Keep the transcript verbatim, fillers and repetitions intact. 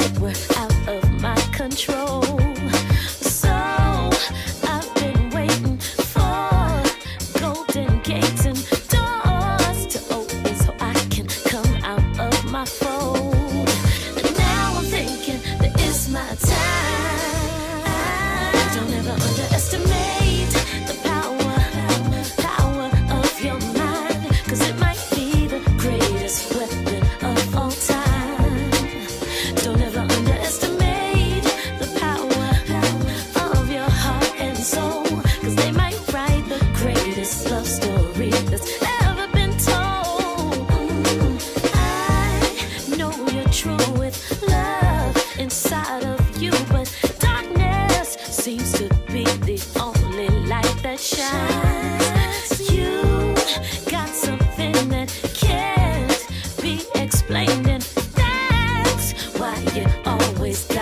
that were out of my control. So I've been waiting for golden gates and doors to open so I can come out of my fold. And now I'm thinking that it's my time. Don't ever underestimate the power, power of your mind, 'cause it might be the greatest weapon of all time. Don't ever underestimate the power of your heart and soul, 'cause they might write the greatest love story that's ever been told. Mm, I know you're true with love inside of you, but darkness seems to be the only light that shines. You got something that can't be explained, and that's why you always